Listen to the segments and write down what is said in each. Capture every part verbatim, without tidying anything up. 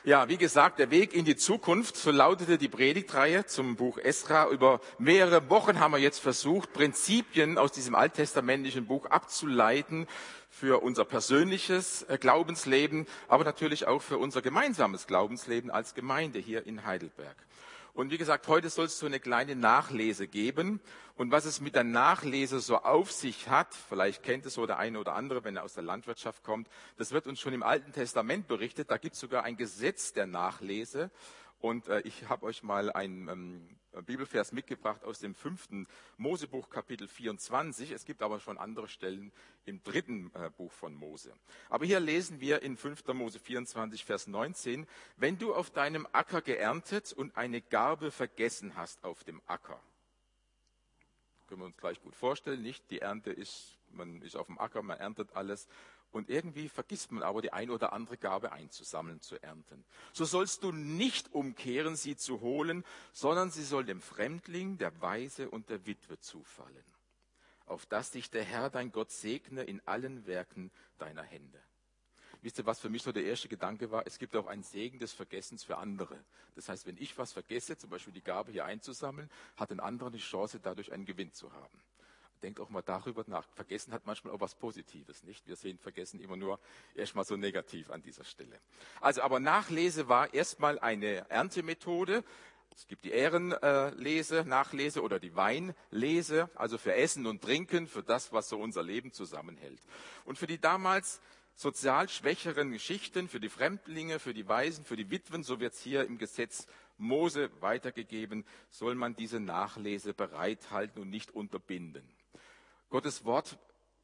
Ja, wie gesagt, der Weg in die Zukunft, so lautete die Predigtreihe zum Buch Esra. Über mehrere Wochen haben wir jetzt versucht, Prinzipien aus diesem alttestamentlichen Buch abzuleiten für unser persönliches Glaubensleben, aber natürlich auch für unser gemeinsames Glaubensleben als Gemeinde hier in Heidelberg. Und wie gesagt, heute soll es so eine kleine Nachlese geben. Und was es mit der Nachlese so auf sich hat, vielleicht kennt es so der eine oder andere, wenn er aus der Landwirtschaft kommt, das wird uns schon im Alten Testament berichtet. Da gibt es sogar ein Gesetz der Nachlese. Und äh, ich habe euch mal einen ähm, Bibelvers mitgebracht aus dem fünften Mosebuch, Kapitel vierundzwanzig. Es gibt aber schon andere Stellen im dritten äh, Buch von Mose. Aber hier lesen wir in fünfter Mose vierundzwanzig, Vers neunzehn, wenn du auf deinem Acker geerntet und eine Garbe vergessen hast auf dem Acker. Können wir uns gleich gut vorstellen, nicht? Die Ernte ist, man ist auf dem Acker, man erntet alles. Und irgendwie vergisst man aber, die ein oder andere Garbe einzusammeln, zu ernten. So sollst du nicht umkehren, sie zu holen, sondern sie soll dem Fremdling, der Waise und der Witwe zufallen, auf dass dich der Herr, dein Gott, segne in allen Werken deiner Hände. Wisst ihr, was für mich so der erste Gedanke war? Es gibt auch einen Segen des Vergessens für andere. Das heißt, wenn ich was vergesse, zum Beispiel die Gabe hier einzusammeln, hat ein anderer die Chance, dadurch einen Gewinn zu haben. Denkt auch mal darüber nach. Vergessen hat manchmal auch was Positives, nicht? Wir sehen Vergessen immer nur erstmal so negativ an dieser Stelle. Also, aber Nachlese war erstmal eine Erntemethode. Es gibt die Ehrenlese, Nachlese oder die Weinlese, also für Essen und Trinken, für das, was so unser Leben zusammenhält. Und für die damals sozial schwächeren Schichten, für die Fremdlinge, für die Waisen, für die Witwen, so wird es hier im Gesetz Mose weitergegeben, soll man diese Nachlese bereithalten und nicht unterbinden. Gottes Wort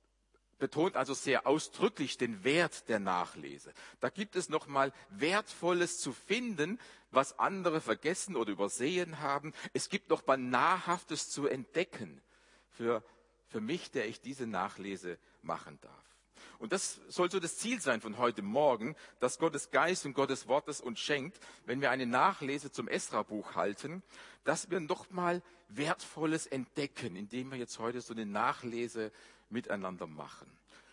betont also sehr ausdrücklich den Wert der Nachlese. Da gibt es nochmal Wertvolles zu finden, was andere vergessen oder übersehen haben. Es gibt nochmal Nahrhaftes zu entdecken für, für mich, der ich diese Nachlese machen darf. Und das soll so das Ziel sein von heute Morgen, dass Gottes Geist und Gottes Wort es uns schenkt, wenn wir eine Nachlese zum Esra-Buch halten, dass wir nochmal Wertvolles entdecken, indem wir jetzt heute so eine Nachlese miteinander machen.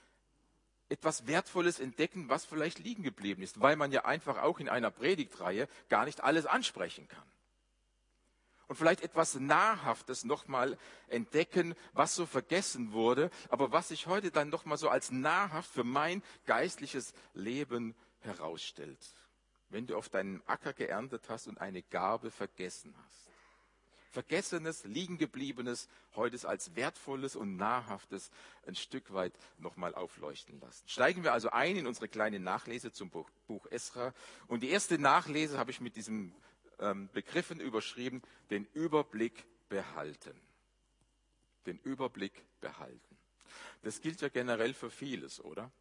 Etwas Wertvolles entdecken, was vielleicht liegen geblieben ist, weil man ja einfach auch in einer Predigtreihe gar nicht alles ansprechen kann. Und vielleicht etwas Nahrhaftes nochmal entdecken, was so vergessen wurde, aber was sich heute dann nochmal so als nahrhaft für mein geistliches Leben herausstellt. Wenn du auf deinem Acker geerntet hast und eine Garbe vergessen hast. Vergessenes, Liegengebliebenes, heute ist als Wertvolles und Nahrhaftes ein Stück weit nochmal aufleuchten lassen. Steigen wir also ein in unsere kleine Nachlese zum Buch, Buch Esra. Und die erste Nachlese habe ich mit diesem Begriffen überschrieben, den Überblick behalten. Den Überblick behalten. Das gilt ja generell für vieles, oder?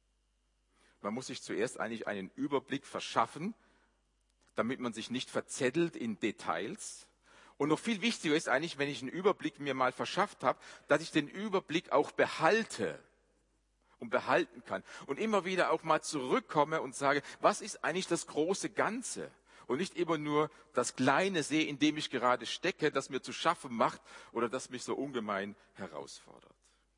Man muss sich zuerst eigentlich einen Überblick verschaffen, damit man sich nicht verzettelt in Details. Und noch viel wichtiger ist eigentlich, wenn ich einen Überblick mir mal verschafft habe, dass ich den Überblick auch behalte und behalten kann. Und immer wieder auch mal zurückkomme und sage, was ist eigentlich das große Ganze? Und nicht immer nur das Kleine sehe, in dem ich gerade stecke, das mir zu schaffen macht oder das mich so ungemein herausfordert.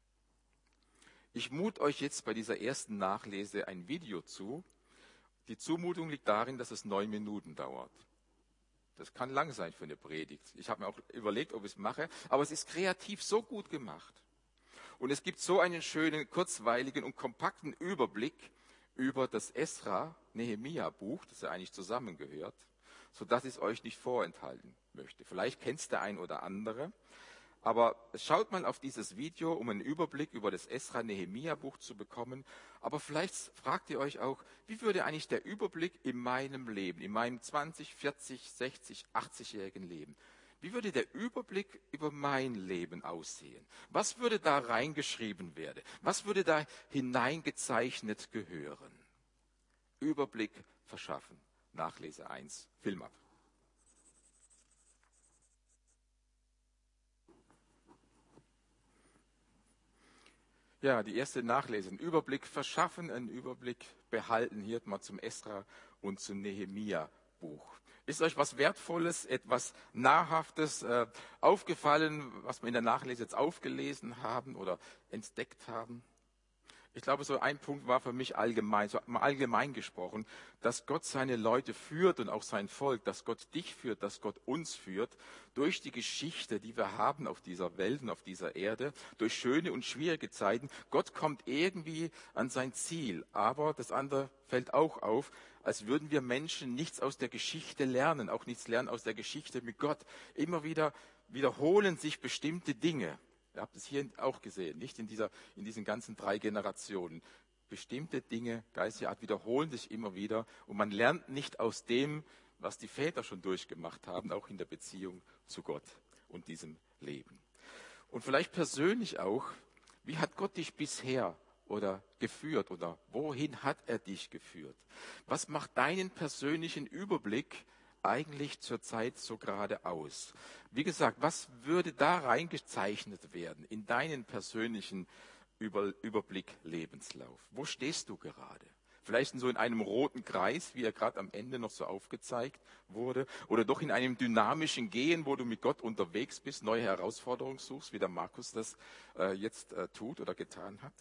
Ich mute euch jetzt bei dieser ersten Nachlese ein Video zu. Die Zumutung liegt darin, dass es neun Minuten dauert. Das kann lang sein für eine Predigt. Ich habe mir auch überlegt, ob ich es mache, aber es ist kreativ so gut gemacht. Und es gibt so einen schönen, kurzweiligen und kompakten Überblick über das Esra-Nehemia-Buch, das ja eigentlich zusammengehört, sodass ich es euch nicht vorenthalten möchte. Vielleicht kennt es der ein oder andere, aber schaut mal auf dieses Video, um einen Überblick über das Esra-Nehemia-Buch zu bekommen. Aber vielleicht fragt ihr euch auch, wie würde eigentlich der Überblick in meinem Leben, in meinem zwanzig, vierzig, sechzig, achtzig-jährigen Leben, wie würde der Überblick über mein Leben aussehen? Was würde da reingeschrieben werden? Was würde da hineingezeichnet gehören? Überblick verschaffen. Nachlese eins. Film ab. Ja, die erste Nachlese. Einen Überblick verschaffen, einen Überblick behalten. Hier mal zum Esra und zum Nehemia-Buch. Ist euch was Wertvolles, etwas Nahrhaftes äh, aufgefallen, was wir in der Nachlese jetzt aufgelesen haben oder entdeckt haben? Ich glaube, so ein Punkt war für mich allgemein, so mal allgemein gesprochen, dass Gott seine Leute führt und auch sein Volk, dass Gott dich führt, dass Gott uns führt, durch die Geschichte, die wir haben auf dieser Welt und auf dieser Erde, durch schöne und schwierige Zeiten. Gott kommt irgendwie an sein Ziel. Aber das andere fällt auch auf, als würden wir Menschen nichts aus der Geschichte lernen, auch nichts lernen aus der Geschichte mit Gott. Immer wieder wiederholen sich bestimmte Dinge. Ihr habt es hier auch gesehen, nicht in, dieser, in diesen ganzen drei Generationen. Bestimmte Dinge geistlicher Art wiederholen sich immer wieder und man lernt nicht aus dem, was die Väter schon durchgemacht haben, auch in der Beziehung zu Gott und diesem Leben. Und vielleicht persönlich auch, wie hat Gott dich bisher oder geführt oder wohin hat er dich geführt? Was macht deinen persönlichen Überblick eigentlich zurzeit so gerade aus? Wie gesagt, was würde da reingezeichnet werden in deinen persönlichen Über- Überblick, Lebenslauf? Wo stehst du gerade? Vielleicht so in einem roten Kreis, wie er gerade am Ende noch so aufgezeigt wurde, oder doch in einem dynamischen Gehen, wo du mit Gott unterwegs bist, neue Herausforderungen suchst, wie der Markus das äh, jetzt äh, tut oder getan hat.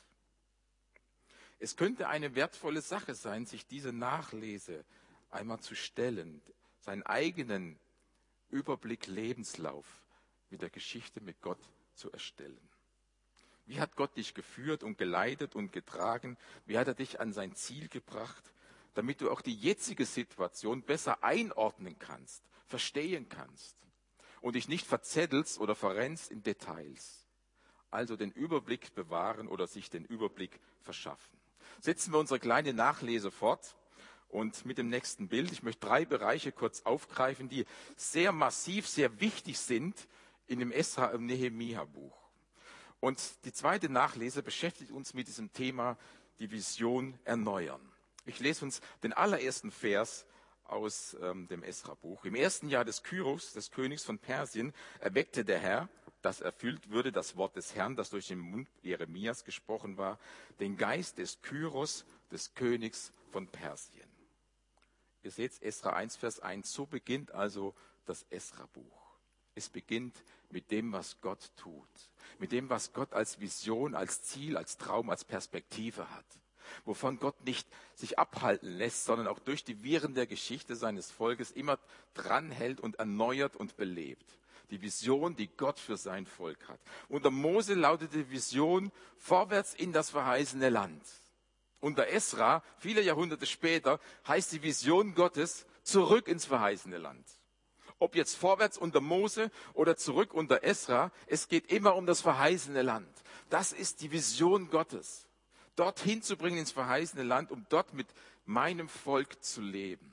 Es könnte eine wertvolle Sache sein, sich diese Nachlese einmal zu stellen, seinen eigenen Überblick, Lebenslauf mit der Geschichte mit Gott zu erstellen. Wie hat Gott dich geführt und geleitet und getragen? Wie hat er dich an sein Ziel gebracht, damit du auch die jetzige Situation besser einordnen kannst, verstehen kannst und dich nicht verzettelst oder verrennst in Details? Also den Überblick bewahren oder sich den Überblick verschaffen. Setzen wir unsere kleine Nachlese fort. Und mit dem nächsten Bild, ich möchte drei Bereiche kurz aufgreifen, die sehr massiv, sehr wichtig sind in dem Esra- und Nehemia-Buch. Und die zweite Nachlese beschäftigt uns mit diesem Thema, die Vision erneuern. Ich lese uns den allerersten Vers aus ähm, dem Esra-Buch. Im ersten Jahr des Kyros, des Königs von Persien, erweckte der Herr, dass erfüllt würde das Wort des Herrn, das durch den Mund Jeremias gesprochen war, den Geist des Kyros, des Königs von Persien. Ihr seht Esra eins, Vers eins, so beginnt also das Esra-Buch. Es beginnt mit dem, was Gott tut, mit dem, was Gott als Vision, als Ziel, als Traum, als Perspektive hat, wovon Gott nicht sich abhalten lässt, sondern auch durch die Viren der Geschichte seines Volkes immer dranhält und erneuert und belebt. Die Vision, die Gott für sein Volk hat. Unter Mose lautete die Vision vorwärts in das verheißene Land. Unter Esra, viele Jahrhunderte später, heißt die Vision Gottes zurück ins verheißene Land. Ob jetzt vorwärts unter Mose oder zurück unter Esra, es geht immer um das verheißene Land. Das ist die Vision Gottes. Dorthin zu bringen ins verheißene Land, um dort mit meinem Volk zu leben.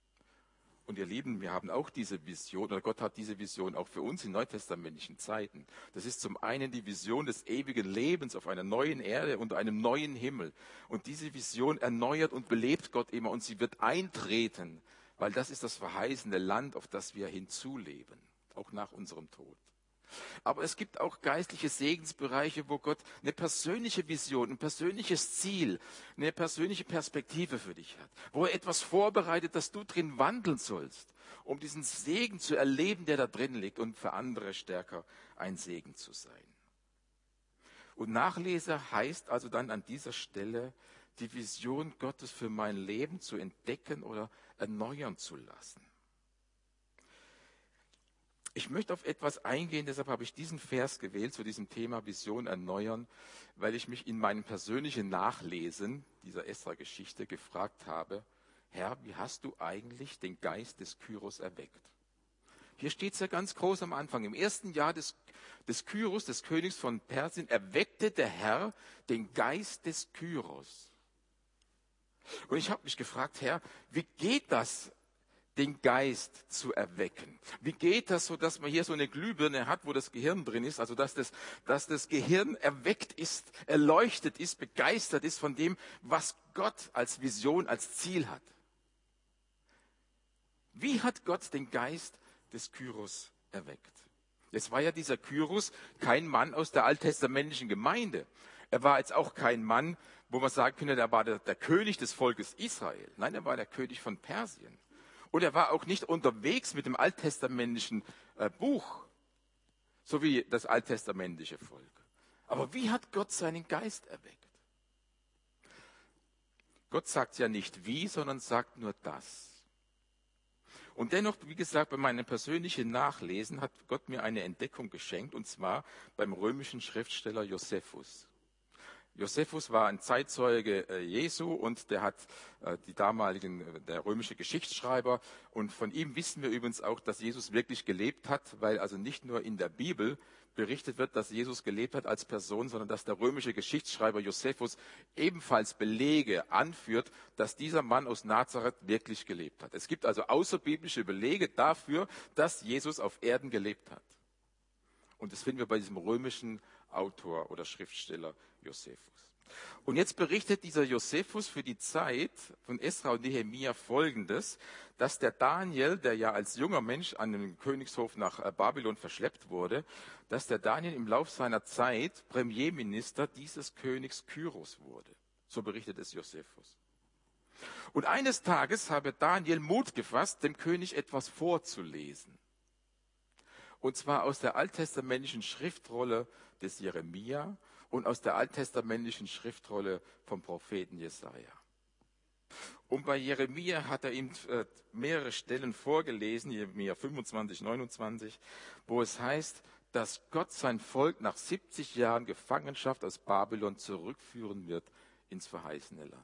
Und ihr Lieben, wir haben auch diese Vision, oder Gott hat diese Vision auch für uns in neutestamentlichen Zeiten. Das ist zum einen die Vision des ewigen Lebens auf einer neuen Erde unter einem neuen Himmel. Und diese Vision erneuert und belebt Gott immer und sie wird eintreten, weil das ist das verheißene Land, auf das wir hinzuleben, auch nach unserem Tod. Aber es gibt auch geistliche Segensbereiche, wo Gott eine persönliche Vision, ein persönliches Ziel, eine persönliche Perspektive für dich hat. Wo er etwas vorbereitet, dass du drin wandeln sollst, um diesen Segen zu erleben, der da drin liegt und für andere stärker ein Segen zu sein. Und Nachlese heißt also dann an dieser Stelle, die Vision Gottes für mein Leben zu entdecken oder erneuern zu lassen. Ich möchte auf etwas eingehen, deshalb habe ich diesen Vers gewählt zu diesem Thema Vision erneuern, weil ich mich in meinem persönlichen Nachlesen dieser Esra-Geschichte gefragt habe, Herr, wie hast du eigentlich den Geist des Kyros erweckt? Hier steht es ja ganz groß am Anfang. Im ersten Jahr des, des Kyros, des Königs von Persien, erweckte der Herr den Geist des Kyros. Und ich habe mich gefragt, Herr, wie geht das, den Geist zu erwecken? Wie geht das, so dass man hier so eine Glühbirne hat, wo das Gehirn drin ist, also dass das, dass das Gehirn erweckt ist, erleuchtet ist, begeistert ist von dem, was Gott als Vision, als Ziel hat? Wie hat Gott den Geist des Kyros erweckt? Jetzt war ja dieser Kyros kein Mann aus der alttestamentlichen Gemeinde. Er war jetzt auch kein Mann, wo man sagen könnte, er war der, der König des Volkes Israel. Nein, er war der König von Persien. Und er war auch nicht unterwegs mit dem alttestamentlichen äh, Buch, so wie das alttestamentliche Volk. Aber wie hat Gott seinen Geist erweckt? Gott sagt ja nicht wie, sondern sagt nur das. Und dennoch, wie gesagt, bei meinem persönlichen Nachlesen hat Gott mir eine Entdeckung geschenkt, und zwar beim römischen Schriftsteller Josephus. Josephus war ein Zeitzeuge Jesu und der hat die damaligen, der römische Geschichtsschreiber, und von ihm wissen wir übrigens auch, dass Jesus wirklich gelebt hat, weil also nicht nur in der Bibel berichtet wird, dass Jesus gelebt hat als Person, sondern dass der römische Geschichtsschreiber Josephus ebenfalls Belege anführt, dass dieser Mann aus Nazareth wirklich gelebt hat. Es gibt also außerbiblische Belege dafür, dass Jesus auf Erden gelebt hat. Und das finden wir bei diesem römischen Autor oder Schriftsteller Josephus. Und jetzt berichtet dieser Josephus für die Zeit von Esra und Nehemia Folgendes, dass der Daniel, der ja als junger Mensch an den Königshof nach Babylon verschleppt wurde, dass der Daniel im Lauf seiner Zeit Premierminister dieses Königs Kyros wurde. So berichtet es Josephus. Und eines Tages habe Daniel Mut gefasst, dem König etwas vorzulesen. Und zwar aus der alttestamentlichen Schriftrolle des Jeremia und aus der alttestamentlichen Schriftrolle vom Propheten Jesaja. Und bei Jeremia hat er ihm mehrere Stellen vorgelesen, Jeremia fünfundzwanzig, neunundzwanzig, wo es heißt, dass Gott sein Volk nach siebzig Jahren Gefangenschaft aus Babylon zurückführen wird ins verheißene Land.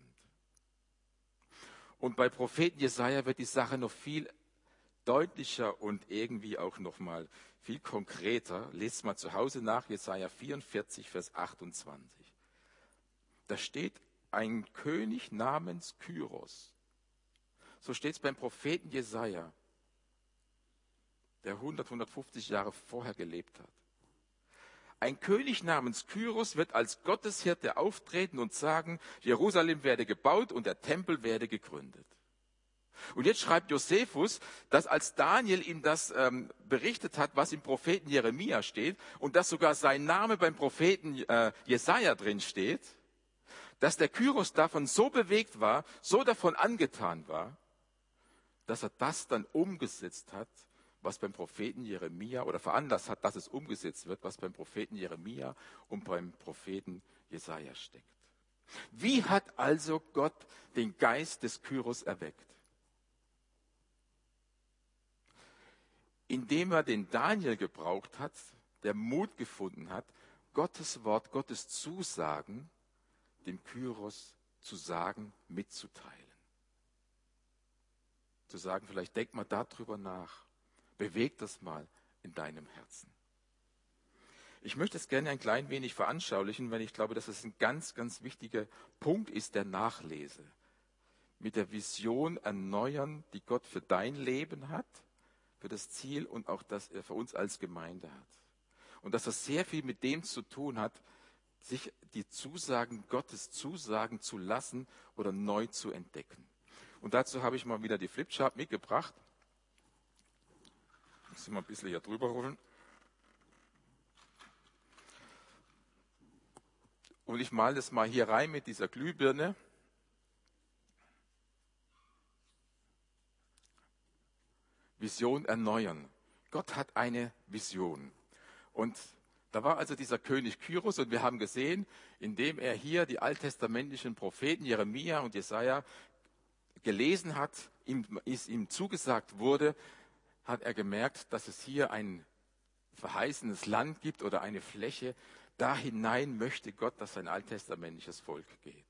Und bei Propheten Jesaja wird die Sache noch viel deutlicher und irgendwie auch noch mal viel konkreter. Lest mal zu Hause nach, Jesaja vierundvierzig, Vers achtundzwanzig. Da steht ein König namens Kyros. So steht es beim Propheten Jesaja, der hundert, hundertfünfzig Jahre vorher gelebt hat. Ein König namens Kyros wird als Gotteshirte auftreten und sagen, Jerusalem werde gebaut und der Tempel werde gegründet. Und jetzt schreibt Josephus, dass als Daniel ihm das ähm, berichtet hat, was im Propheten Jeremia steht, und dass sogar sein Name beim Propheten äh, Jesaja drin steht, dass der Kyros davon so bewegt war, so davon angetan war, dass er das dann umgesetzt hat, was beim Propheten Jeremia, oder veranlasst hat, dass es umgesetzt wird, was beim Propheten Jeremia und beim Propheten Jesaja steckt. Wie hat also Gott den Geist des Kyros erweckt? Indem er den Daniel gebraucht hat, der Mut gefunden hat, Gottes Wort, Gottes Zusagen dem Kyros zu sagen, mitzuteilen. Zu sagen, vielleicht denk mal darüber nach, beweg das mal in deinem Herzen. Ich möchte es gerne ein klein wenig veranschaulichen, weil ich glaube, dass es ein ganz, ganz wichtiger Punkt ist der Nachlese. Mit der Vision erneuern, die Gott für dein Leben hat, für das Ziel und auch das er für uns als Gemeinde hat. Und dass das sehr viel mit dem zu tun hat, sich die Zusagen Gottes zusagen zu lassen oder neu zu entdecken. Und dazu habe ich mal wieder die Flipchart mitgebracht. Ich muss mal ein bisschen hier drüber rollen. Und ich male das mal hier rein mit dieser Glühbirne. Vision erneuern. Gott hat eine Vision. Und da war also dieser König Kyros, und wir haben gesehen, indem er hier die alttestamentlichen Propheten Jeremia und Jesaja gelesen hat, ihm, ist ihm zugesagt wurde, hat er gemerkt, dass es hier ein verheißenes Land gibt oder eine Fläche. Da hinein möchte Gott, dass sein alttestamentliches Volk geht.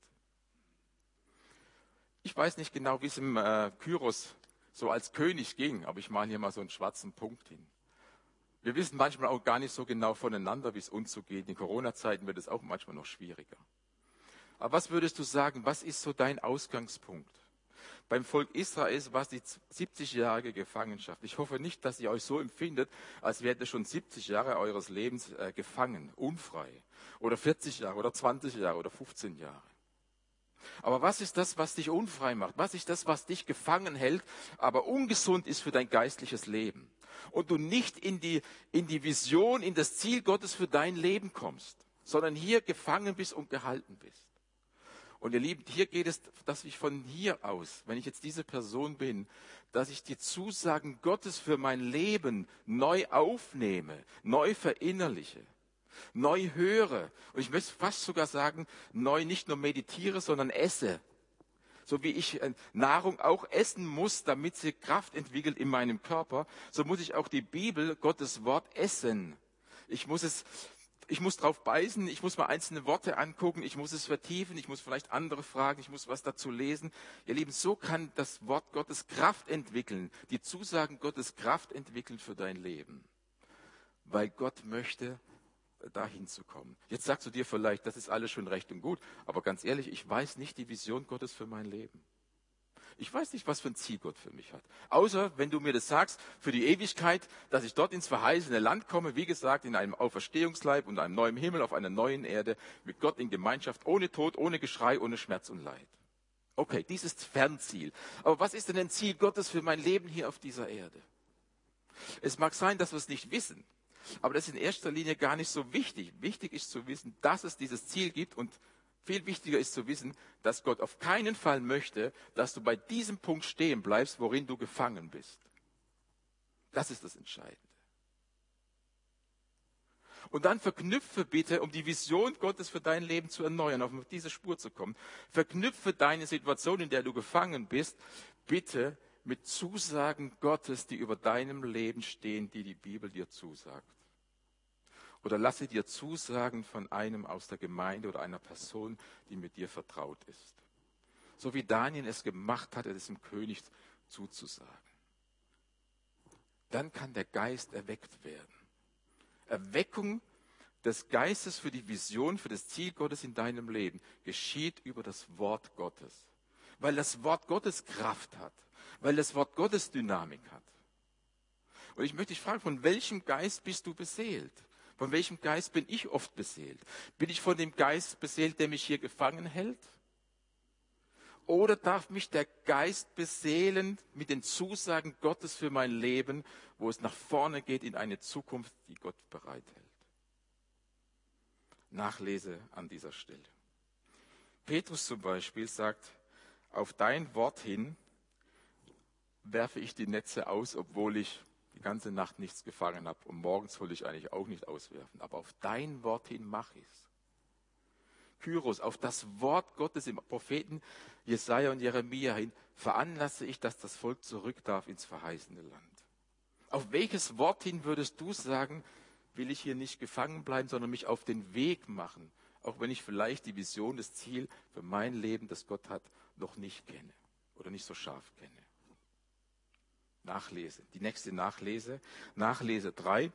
Ich weiß nicht genau, wie es im äh, Kyros so als König ging, aber ich male hier mal so einen schwarzen Punkt hin. Wir wissen manchmal auch gar nicht so genau voneinander, wie es uns so geht. In Corona-Zeiten wird es auch manchmal noch schwieriger. Aber was würdest du sagen, was ist so dein Ausgangspunkt? Beim Volk Israel war es die siebzig-jährige Gefangenschaft. Ich hoffe nicht, dass ihr euch so empfindet, als wärt ihr schon siebzig Jahre eures Lebens äh, gefangen, unfrei. Oder vierzig Jahre oder zwanzig Jahre oder fünfzehn Jahre. Aber was ist das, was dich unfrei macht? Was ist das, was dich gefangen hält, aber ungesund ist für dein geistliches Leben? Und du nicht in die, in die Vision, in das Ziel Gottes für dein Leben kommst, sondern hier gefangen bist und gehalten bist. Und ihr Lieben, hier geht es, dass ich von hier aus, wenn ich jetzt diese Person bin, dass ich die Zusagen Gottes für mein Leben neu aufnehme, neu verinnerliche, neu höre. Und ich möchte fast sogar sagen, neu nicht nur meditiere, sondern esse. So wie ich äh, Nahrung auch essen muss, damit sie Kraft entwickelt in meinem Körper, so muss ich auch die Bibel, Gottes Wort, essen. Ich muss es, ich muss drauf beißen, ich muss mal einzelne Worte angucken, ich muss es vertiefen, ich muss vielleicht andere fragen, ich muss was dazu lesen. Ihr Lieben, so kann das Wort Gottes Kraft entwickeln, die Zusagen Gottes Kraft entwickeln für dein Leben. Weil Gott möchte, dahin zu kommen. Jetzt sagst du dir vielleicht, das ist alles schon recht und gut, aber ganz ehrlich, ich weiß nicht die Vision Gottes für mein Leben. Ich weiß nicht, was für ein Ziel Gott für mich hat. Außer, wenn du mir das sagst, für die Ewigkeit, dass ich dort ins verheißene Land komme, wie gesagt, in einem Auferstehungsleib und einem neuen Himmel, auf einer neuen Erde, mit Gott in Gemeinschaft, ohne Tod, ohne Geschrei, ohne Schmerz und Leid. Okay, dieses Fernziel. Aber was ist denn ein Ziel Gottes für mein Leben hier auf dieser Erde? Es mag sein, dass wir es nicht wissen, aber das ist in erster Linie gar nicht so wichtig. Wichtig ist zu wissen, dass es dieses Ziel gibt und viel wichtiger ist zu wissen, dass Gott auf keinen Fall möchte, dass du bei diesem Punkt stehen bleibst, worin du gefangen bist. Das ist das Entscheidende. Und dann verknüpfe bitte, um die Vision Gottes für dein Leben zu erneuern, auf diese Spur zu kommen, verknüpfe deine Situation, in der du gefangen bist, bitte mit Zusagen Gottes, die über deinem Leben stehen, die die Bibel dir zusagt. Oder lasse dir Zusagen von einem aus der Gemeinde oder einer Person, die mit dir vertraut ist. So wie Daniel es gemacht hat, es dem König zuzusagen. Dann kann der Geist erweckt werden. Erweckung des Geistes für die Vision, für das Ziel Gottes in deinem Leben geschieht über das Wort Gottes. Weil das Wort Gottes Kraft hat. Weil das Wort Gottes Dynamik hat. Und ich möchte dich fragen, von welchem Geist bist du beseelt? Von welchem Geist bin ich oft beseelt? Bin ich von dem Geist beseelt, der mich hier gefangen hält? Oder darf mich der Geist beseelen mit den Zusagen Gottes für mein Leben, wo es nach vorne geht in eine Zukunft, die Gott bereithält? Nachlese an dieser Stelle. Petrus zum Beispiel sagt, auf dein Wort hin werfe ich die Netze aus, obwohl ich die ganze Nacht nichts gefangen habe. Und morgens wollte ich eigentlich auch nicht auswerfen. Aber auf dein Wort hin mache ich es. Kyros, auf das Wort Gottes im Propheten Jesaja und Jeremia hin veranlasse ich, dass das Volk zurück darf ins verheißene Land. Auf welches Wort hin würdest du sagen, will ich hier nicht gefangen bleiben, sondern mich auf den Weg machen, auch wenn ich vielleicht die Vision, das Ziel für mein Leben, das Gott hat, noch nicht kenne oder nicht so scharf kenne? Nachlese, die nächste Nachlese, Nachlese drei.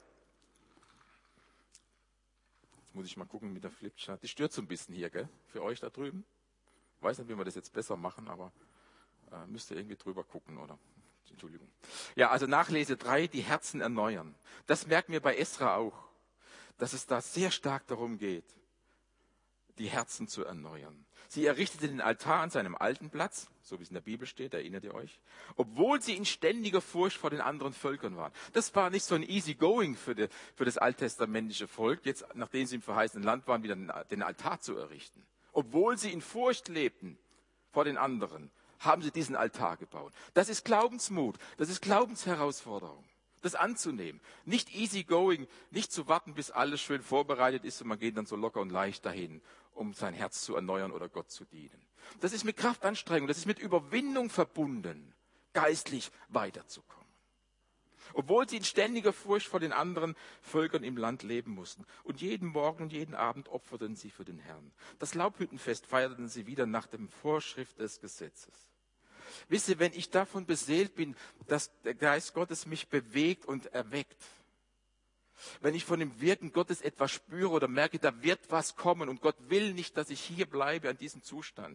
Jetzt muss ich mal gucken mit der Flipchart. Die stört so ein bisschen hier, gell? Für euch da drüben. Ich weiß nicht, wie wir das jetzt besser machen, aber äh, müsst ihr irgendwie drüber gucken, oder? Entschuldigung. Ja, also Nachlese drei, die Herzen erneuern. Das merken wir bei Esra auch, dass es da sehr stark darum geht, die Herzen zu erneuern. Sie errichtete den Altar an seinem alten Platz, so wie es in der Bibel steht, erinnert ihr euch, obwohl sie in ständiger Furcht vor den anderen Völkern waren. Das war nicht so ein easy going für, die, für das alttestamentliche Volk, jetzt nachdem sie im verheißenen Land waren, wieder den Altar zu errichten. Obwohl sie in Furcht lebten vor den anderen, haben sie diesen Altar gebaut. Das ist Glaubensmut, das ist Glaubensherausforderung, das anzunehmen. Nicht easy going, nicht zu warten, bis alles schön vorbereitet ist und man geht dann so locker und leicht dahin, um sein Herz zu erneuern oder Gott zu dienen. Das ist mit Kraftanstrengung, das ist mit Überwindung verbunden, geistlich weiterzukommen. Obwohl sie in ständiger Furcht vor den anderen Völkern im Land leben mussten. Und jeden Morgen und jeden Abend opferten sie für den Herrn. Das Laubhüttenfest feierten sie wieder nach der Vorschrift des Gesetzes. Wisst ihr, wenn ich davon beseelt bin, dass der Geist Gottes mich bewegt und erweckt, wenn ich von dem Wirken Gottes etwas spüre oder merke, da wird was kommen und Gott will nicht, dass ich hier bleibe an diesem Zustand.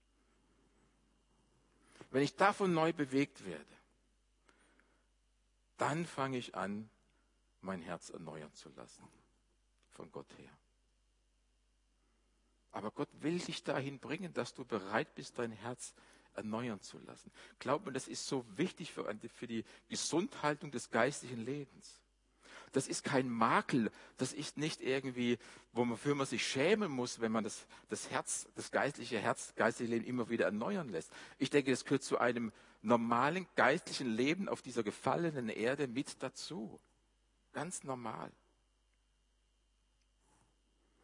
Wenn ich davon neu bewegt werde, dann fange ich an, mein Herz erneuern zu lassen, von Gott her. Aber Gott will dich dahin bringen, dass du bereit bist, dein Herz erneuern zu lassen. Glaub mir, das ist so wichtig für, für die Gesundhaltung des geistlichen Lebens. Das ist kein Makel, das ist nicht irgendwie, wofür man sich schämen muss, wenn man das, das Herz, das geistliche Herz, das geistliche Leben immer wieder erneuern lässt. Ich denke, das gehört zu einem normalen geistlichen Leben auf dieser gefallenen Erde mit dazu. Ganz normal.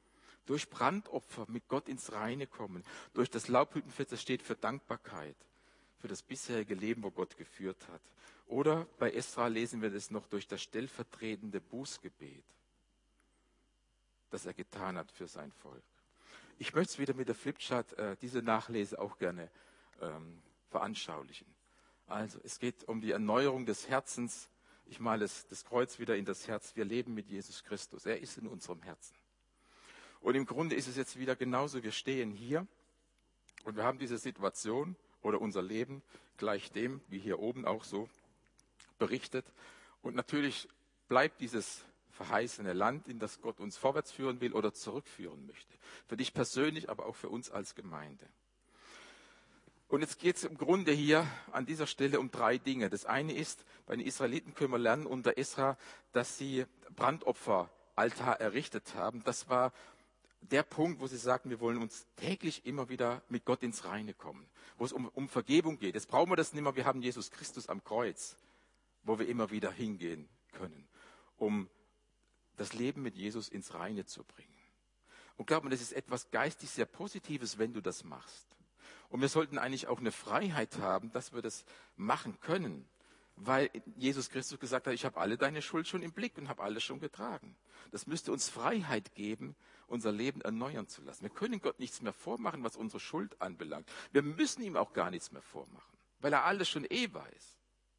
Durch Brandopfer mit Gott ins Reine kommen. Durch das Laubhüttenfest, das steht für Dankbarkeit, für das bisherige Leben, wo Gott geführt hat. Oder bei Esra lesen wir das noch durch das stellvertretende Bußgebet, das er getan hat für sein Volk. Ich möchte es wieder mit der Flipchart, äh, diese Nachlese auch gerne ähm, veranschaulichen. Also, es geht um die Erneuerung des Herzens. Ich male das, das Kreuz wieder in das Herz. Wir leben mit Jesus Christus. Er ist in unserem Herzen. Und im Grunde ist es jetzt wieder genauso. Wir stehen hier und wir haben diese Situation oder unser Leben gleich dem, wie hier oben auch so berichtet. Und natürlich bleibt dieses verheißene Land, in das Gott uns vorwärts führen will oder zurückführen möchte. Für dich persönlich, aber auch für uns als Gemeinde. Und jetzt geht es im Grunde hier an dieser Stelle um drei Dinge. Das eine ist, bei den Israeliten können wir lernen unter Esra, dass sie Brandopferaltar errichtet haben. Das war der Punkt, wo sie sagten, wir wollen uns täglich immer wieder mit Gott ins Reine kommen, wo es um, um Vergebung geht. Jetzt brauchen wir das nicht mehr, wir haben Jesus Christus am Kreuz, wo wir immer wieder hingehen können, um das Leben mit Jesus ins Reine zu bringen. Und glaub mir, das ist etwas geistig sehr Positives, wenn du das machst. Und wir sollten eigentlich auch eine Freiheit haben, dass wir das machen können, weil Jesus Christus gesagt hat, ich habe alle deine Schuld schon im Blick und habe alles schon getragen. Das müsste uns Freiheit geben, unser Leben erneuern zu lassen. Wir können Gott nichts mehr vormachen, was unsere Schuld anbelangt. Wir müssen ihm auch gar nichts mehr vormachen, weil er alles schon eh weiß.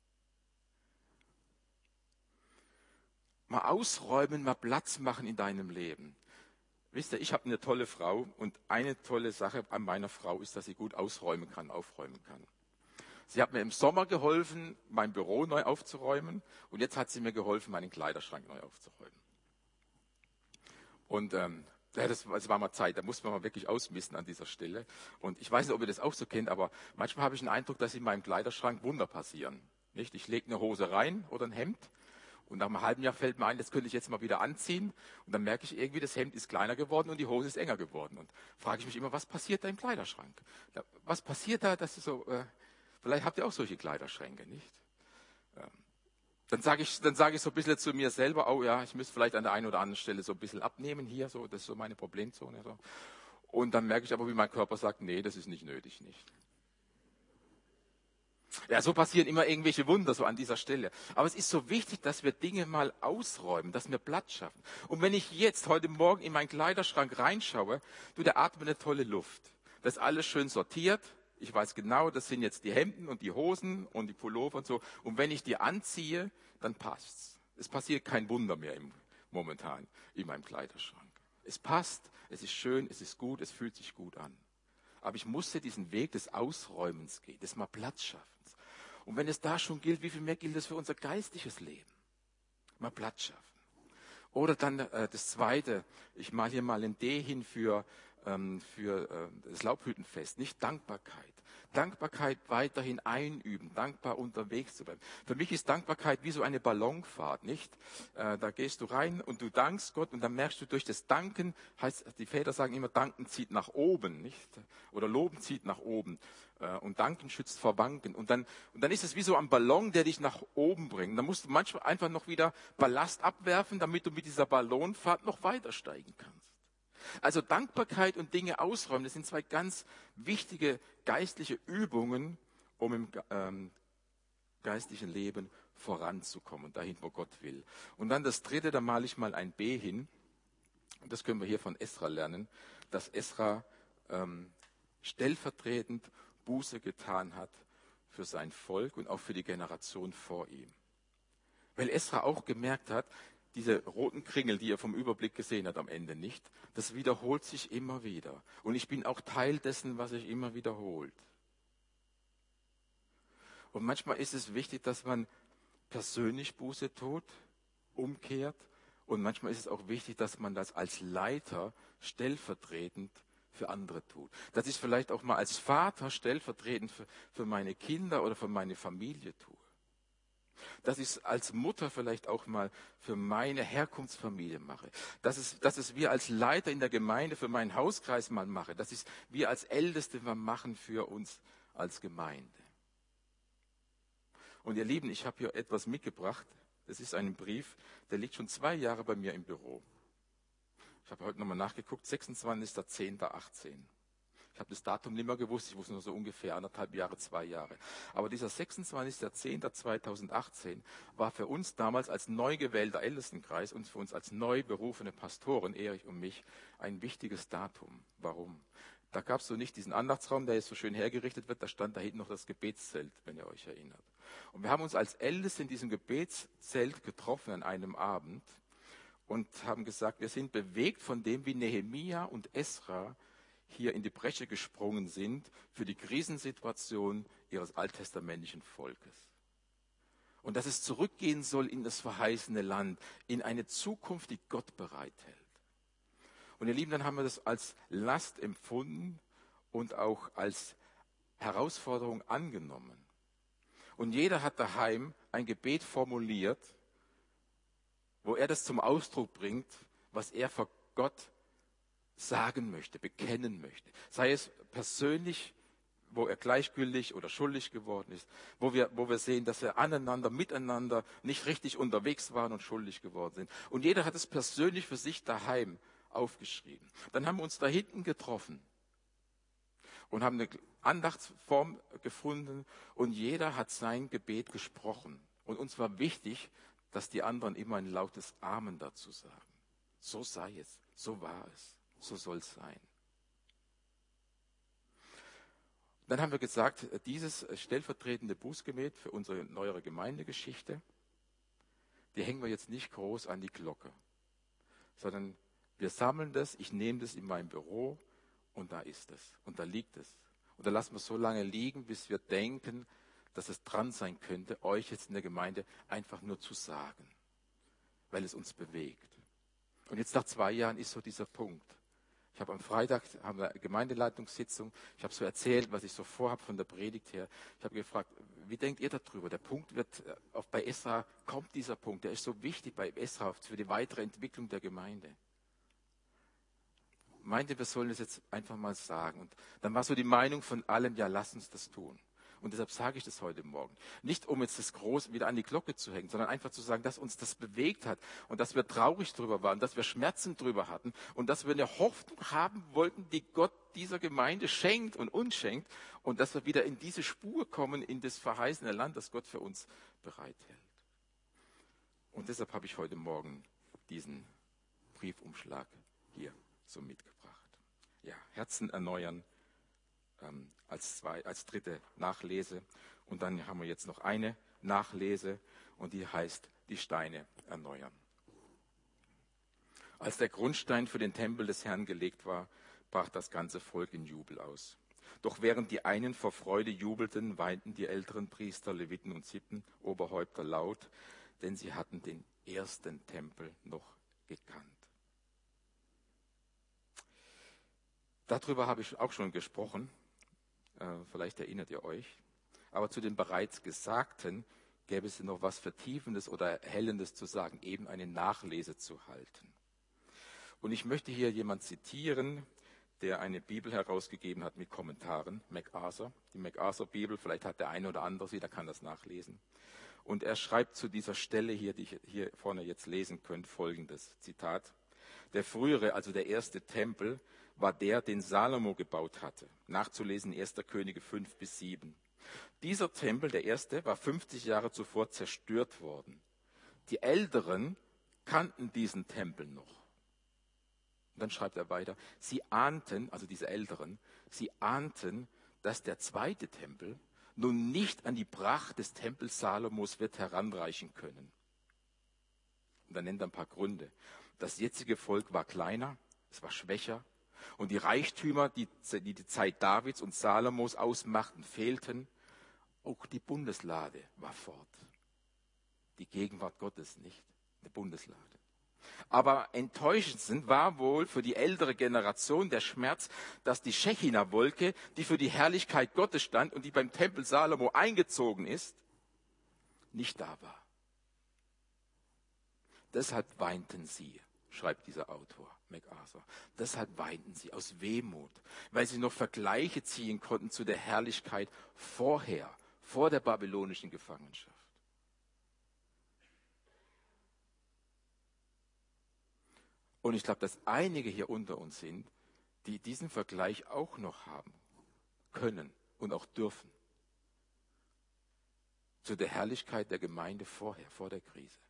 Mal ausräumen, mal Platz machen in deinem Leben. Wisst ihr, ich habe eine tolle Frau und eine tolle Sache an meiner Frau ist, dass sie gut ausräumen kann, aufräumen kann. Sie hat mir im Sommer geholfen, mein Büro neu aufzuräumen und jetzt hat sie mir geholfen, meinen Kleiderschrank neu aufzuräumen. Und ähm, ja, das, das war mal Zeit, da musste man mal wirklich ausmisten an dieser Stelle. Und ich weiß nicht, ob ihr das auch so kennt, aber manchmal habe ich den Eindruck, dass in meinem Kleiderschrank Wunder passieren. Nicht? Ich lege eine Hose rein oder ein Hemd. Und nach einem halben Jahr fällt mir ein, das könnte ich jetzt mal wieder anziehen. Und dann merke ich irgendwie, das Hemd ist kleiner geworden und die Hose ist enger geworden. Und frage ich mich immer, was passiert da im Kleiderschrank? Was passiert da, dass es so, äh, vielleicht habt ihr auch solche Kleiderschränke, nicht? Ähm, dann sage ich, dann sage ich so ein bisschen zu mir selber, oh ja, ich müsste vielleicht an der einen oder anderen Stelle so ein bisschen abnehmen hier, so, das ist so meine Problemzone. So. Und dann merke ich aber, wie mein Körper sagt, nee, das ist nicht nötig, nicht. Ja, so passieren immer irgendwelche Wunder so an dieser Stelle. Aber es ist so wichtig, dass wir Dinge mal ausräumen, dass wir Platz schaffen. Und wenn ich jetzt heute Morgen in meinen Kleiderschrank reinschaue, du, der atmet eine tolle Luft. Das ist alles schön sortiert. Ich weiß genau, das sind jetzt die Hemden und die Hosen und die Pullover und so. Und wenn ich die anziehe, dann passt's. Es passiert kein Wunder mehr im, momentan in meinem Kleiderschrank. Es passt, es ist schön, es ist gut, es fühlt sich gut an. Aber ich musste diesen Weg des Ausräumens gehen, des mal Platz schaffens. Und wenn es da schon gilt, wie viel mehr gilt es für unser geistliches Leben? Mal Platz schaffen. Oder dann äh, das Zweite, ich male hier mal ein D hin für, ähm, für äh, das Laubhüttenfest, nicht Dankbarkeit. Dankbarkeit weiterhin einüben, dankbar unterwegs zu bleiben. Für mich ist Dankbarkeit wie so eine Ballonfahrt, nicht? Äh, da gehst du rein und du dankst Gott und dann merkst du durch das Danken, heißt, die Väter sagen immer, Danken zieht nach oben, nicht? Oder Loben zieht nach oben. Äh, und Danken schützt vor Wanken. Und dann, und dann ist es wie so ein Ballon, der dich nach oben bringt. Da musst du manchmal einfach noch wieder Ballast abwerfen, damit du mit dieser Ballonfahrt noch weiter steigen kannst. Also Dankbarkeit und Dinge ausräumen, das sind zwei ganz wichtige geistliche Übungen, um im ähm, geistlichen Leben voranzukommen, dahin, wo Gott will. Und dann das Dritte, da male ich mal ein B hin. Und das können wir hier von Esra lernen, dass Esra ähm, stellvertretend Buße getan hat für sein Volk und auch für die Generation vor ihm. Weil Esra auch gemerkt hat, diese roten Kringel, die er vom Überblick gesehen hat am Ende nicht, das wiederholt sich immer wieder. Und ich bin auch Teil dessen, was sich immer wiederholt. Und manchmal ist es wichtig, dass man persönlich Buße tut, umkehrt. Und manchmal ist es auch wichtig, dass man das als Leiter stellvertretend für andere tut. Dass ich es vielleicht auch mal als Vater stellvertretend für, für meine Kinder oder für meine Familie tue. Dass ich es als Mutter vielleicht auch mal für meine Herkunftsfamilie mache. Dass es, dass es wir als Leiter in der Gemeinde für meinen Hauskreis mal mache. Dass es wir als Älteste mal machen für uns als Gemeinde. Und ihr Lieben, ich habe hier etwas mitgebracht. Das ist ein Brief, der liegt schon zwei Jahre bei mir im Büro. Ich habe heute nochmal nachgeguckt, sechsundzwanzigster zehnter achtzehn. Ich habe das Datum nicht mehr gewusst, ich wusste nur so ungefähr anderthalb Jahre, zwei Jahre. Aber dieser sechsundzwanzigster zehnter zweitausendachtzehn war für uns damals als neu gewählter Ältestenkreis und für uns als neu berufene Pastoren, Erich und mich, ein wichtiges Datum. Warum? Da gab es so nicht diesen Andachtsraum, der jetzt so schön hergerichtet wird, da stand da hinten noch das Gebetszelt, wenn ihr euch erinnert. Und wir haben uns als Älteste in diesem Gebetszelt getroffen an einem Abend und haben gesagt, wir sind bewegt von dem, wie Nehemia und Esra hier in die Bresche gesprungen sind für die Krisensituation ihres alttestamentlichen Volkes. Und dass es zurückgehen soll in das verheißene Land, in eine Zukunft, die Gott bereithält. Und ihr Lieben, dann haben wir das als Last empfunden und auch als Herausforderung angenommen. Und jeder hat daheim ein Gebet formuliert, wo er das zum Ausdruck bringt, was er vor Gott sagen möchte, bekennen möchte. Sei es persönlich, wo er gleichgültig oder schuldig geworden ist, wo wir, wo wir sehen, dass wir aneinander, miteinander nicht richtig unterwegs waren und schuldig geworden sind. Und jeder hat es persönlich für sich daheim aufgeschrieben. Dann haben wir uns da hinten getroffen und haben eine Andachtsform gefunden und jeder hat sein Gebet gesprochen. Und uns war wichtig, dass die anderen immer ein lautes Amen dazu sagen. So sei es, so war es. So soll es sein. Dann haben wir gesagt, dieses stellvertretende Bußgebet für unsere neuere Gemeindegeschichte, die hängen wir jetzt nicht groß an die Glocke, sondern wir sammeln das, ich nehme das in mein Büro und da ist es und da liegt es. Und da lassen wir es so lange liegen, bis wir denken, dass es dran sein könnte, euch jetzt in der Gemeinde einfach nur zu sagen, weil es uns bewegt. Und jetzt nach zwei Jahren ist so dieser Punkt. Ich habe am Freitag haben wir eine Gemeindeleitungssitzung. Ich habe so erzählt, was ich so vorhabe von der Predigt her. Ich habe gefragt, wie denkt ihr darüber? Der Punkt wird, auch bei Esra kommt dieser Punkt. Der ist so wichtig bei Esra für die weitere Entwicklung der Gemeinde. Meinte, wir sollen es jetzt einfach mal sagen. Und dann war so die Meinung von allen, ja, lass uns das tun. Und deshalb sage ich das heute Morgen. Nicht, um jetzt das Große wieder an die Glocke zu hängen, sondern einfach zu sagen, dass uns das bewegt hat und dass wir traurig drüber waren, dass wir Schmerzen drüber hatten und dass wir eine Hoffnung haben wollten, die Gott dieser Gemeinde schenkt und uns schenkt und dass wir wieder in diese Spur kommen, in das verheißene Land, das Gott für uns bereithält. Und deshalb habe ich heute Morgen diesen Briefumschlag hier so mitgebracht. Ja, Herzen erneuern. Ähm, als, zwei, als dritte Nachlese. Und dann haben wir jetzt noch eine Nachlese und die heißt, die Steine erneuern. Als der Grundstein für den Tempel des Herrn gelegt war, brach das ganze Volk in Jubel aus. Doch während die einen vor Freude jubelten, weinten die älteren Priester, Leviten und Sippenoberhäupter laut, denn sie hatten den ersten Tempel noch gekannt. Darüber habe ich auch schon gesprochen. Vielleicht erinnert ihr euch. Aber zu dem bereits Gesagten gäbe es noch was Vertiefendes oder Erhellendes zu sagen, eben eine Nachlese zu halten. Und ich möchte hier jemand zitieren, der eine Bibel herausgegeben hat mit Kommentaren, MacArthur. Die MacArthur-Bibel, vielleicht hat der eine oder andere sie, der kann das nachlesen. Und er schreibt zu dieser Stelle hier, die ich hier vorne jetzt lesen könnt, folgendes, Zitat. Der frühere, also der erste Tempel, war der, den Salomo gebaut hatte. Nachzulesen erster Könige fünf bis sieben. Dieser Tempel, der erste, war fünfzig Jahre zuvor zerstört worden. Die Älteren kannten diesen Tempel noch. Und dann schreibt er weiter, sie ahnten, also diese Älteren, sie ahnten, dass der zweite Tempel nun nicht an die Pracht des Tempels Salomos wird heranreichen können. Und dann nennt er ein paar Gründe. Das jetzige Volk war kleiner, es war schwächer, und die Reichtümer, die die, die Zeit Davids und Salomos ausmachten, fehlten. Auch die Bundeslade war fort. Die Gegenwart Gottes nicht, die Bundeslade. Aber enttäuschendsten war wohl für die ältere Generation der Schmerz, dass die Schechina-Wolke, die für die Herrlichkeit Gottes stand und die beim Tempel Salomo eingezogen ist, nicht da war. Deshalb weinten sie, schreibt dieser Autor, MacArthur. Deshalb weinten sie aus Wehmut, weil sie noch Vergleiche ziehen konnten zu der Herrlichkeit vorher, vor der babylonischen Gefangenschaft. Und ich glaube, dass einige hier unter uns sind, die diesen Vergleich auch noch haben können und auch dürfen. Zu der Herrlichkeit der Gemeinde vorher, vor der Krise.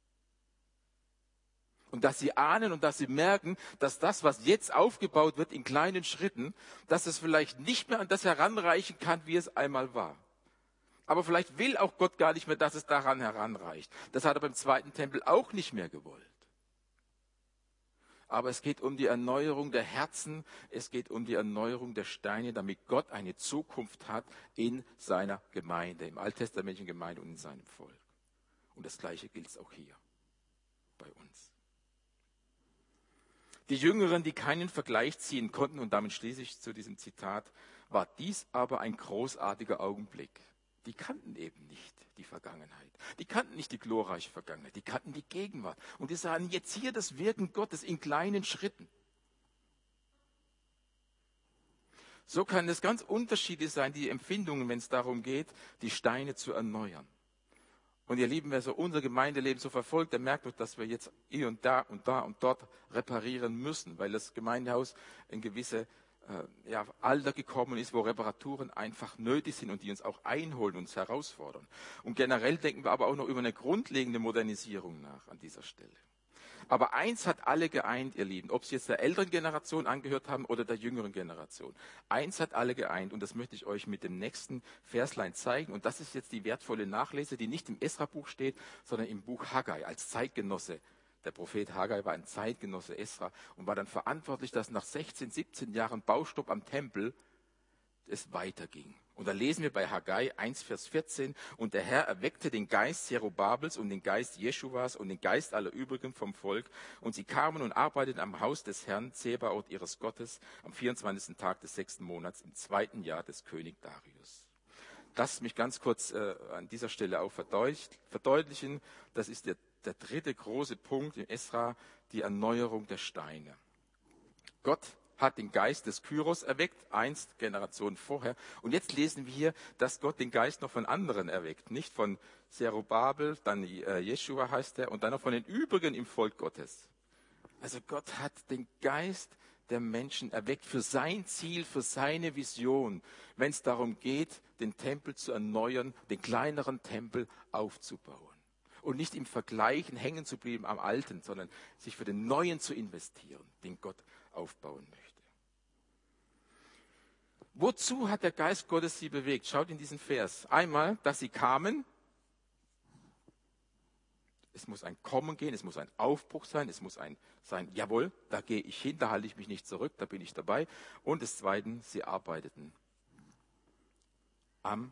Und dass sie ahnen und dass sie merken, dass das, was jetzt aufgebaut wird in kleinen Schritten, dass es vielleicht nicht mehr an das heranreichen kann, wie es einmal war. Aber vielleicht will auch Gott gar nicht mehr, dass es daran heranreicht. Das hat er beim zweiten Tempel auch nicht mehr gewollt. Aber es geht um die Erneuerung der Herzen, es geht um die Erneuerung der Steine, damit Gott eine Zukunft hat in seiner Gemeinde, im alttestamentlichen Gemeinde und in seinem Volk. Und das Gleiche gilt auch hier bei uns. Die Jüngeren, die keinen Vergleich ziehen konnten, und damit schließe ich zu diesem Zitat, war dies aber ein großartiger Augenblick. Die kannten eben nicht die Vergangenheit. Die kannten nicht die glorreiche Vergangenheit. Die kannten die Gegenwart. Und die sahen jetzt hier das Wirken Gottes in kleinen Schritten. So kann es ganz unterschiedlich sein, die Empfindungen, wenn es darum geht, die Steine zu erneuern. Und ihr Lieben, wer so unser Gemeindeleben so verfolgt, der merkt doch, dass wir jetzt hier und da und da und dort reparieren müssen, weil das Gemeindehaus in gewisse äh, ja, Alter gekommen ist, wo Reparaturen einfach nötig sind und die uns auch einholen, uns herausfordern. Und generell denken wir aber auch noch über eine grundlegende Modernisierung nach an dieser Stelle. Aber eins hat alle geeint, ihr Lieben, ob sie jetzt der älteren Generation angehört haben oder der jüngeren Generation. Eins hat alle geeint und das möchte ich euch mit dem nächsten Verslein zeigen. Und das ist jetzt die wertvolle Nachlese, die nicht im Esra-Buch steht, sondern im Buch Haggai als Zeitgenosse. Der Prophet Haggai war ein Zeitgenosse Esra und war dann verantwortlich, dass nach sechzehn, siebzehn Jahren Baustopp am Tempel es weiterging. Und da lesen wir bei Haggai eins, Vers vierzehn, und der Herr erweckte den Geist Zerubabels und den Geist Jeschuas und den Geist aller übrigen vom Volk, und sie kamen und arbeiteten am Haus des Herrn, Zebaoth ihres Gottes, am vierundzwanzigsten Tag des sechsten Monats, im zweiten Jahr des König Darius. Lass mich ganz kurz äh, an dieser Stelle auch verdeutlichen, das ist der, der dritte große Punkt in Esra, die Erneuerung der Steine. Gott hat den Geist des Kyros erweckt, einst Generationen vorher. Und jetzt lesen wir hier, dass Gott den Geist noch von anderen erweckt. Nicht von Zerubabel, dann äh, Jeschua heißt er, und dann noch von den übrigen im Volk Gottes. Also Gott hat den Geist der Menschen erweckt für sein Ziel, für seine Vision, wenn es darum geht, den Tempel zu erneuern, den kleineren Tempel aufzubauen. Und nicht im Vergleichen hängen zu bleiben am Alten, sondern sich für den Neuen zu investieren, den Gott aufbauen möchte. Wozu hat der Geist Gottes sie bewegt? Schaut in diesen Vers. Einmal, dass sie kamen. Es muss ein Kommen gehen, es muss ein Aufbruch sein, es muss ein sein, jawohl, da gehe ich hin, da halte ich mich nicht zurück, da bin ich dabei. Und des Zweiten, sie arbeiteten am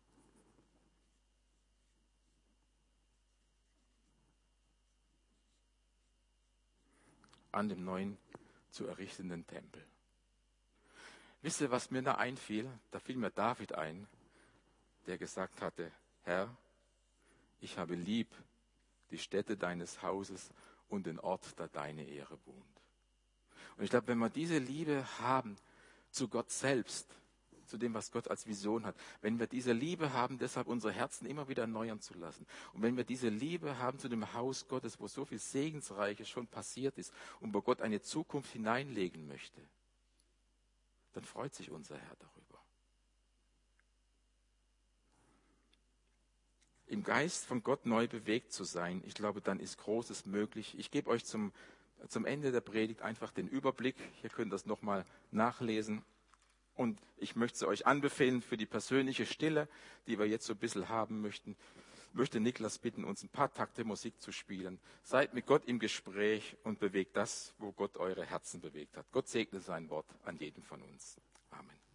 an dem neuen zu errichtenden Tempel. Wisst ihr, was mir da einfiel? Da fiel mir David ein, der gesagt hatte, Herr, ich habe lieb die Stätte deines Hauses und den Ort, da deine Ehre wohnt. Und ich glaube, wenn wir diese Liebe haben zu Gott selbst, zu dem, was Gott als Vision hat, wenn wir diese Liebe haben, deshalb unsere Herzen immer wieder erneuern zu lassen, und wenn wir diese Liebe haben zu dem Haus Gottes, wo so viel Segensreiches schon passiert ist und wo Gott eine Zukunft hineinlegen möchte, dann freut sich unser Herr darüber. Im Geist von Gott neu bewegt zu sein, ich glaube, dann ist Großes möglich. Ich gebe euch zum, zum Ende der Predigt einfach den Überblick. Ihr könnt das nochmal nachlesen. Und ich möchte es euch anbefehlen für die persönliche Stille, die wir jetzt so ein bisschen haben möchten. Ich möchte Niklas bitten, uns ein paar Takte Musik zu spielen. Seid mit Gott im Gespräch und bewegt das, wo Gott eure Herzen bewegt hat. Gott segne sein Wort an jeden von uns. Amen.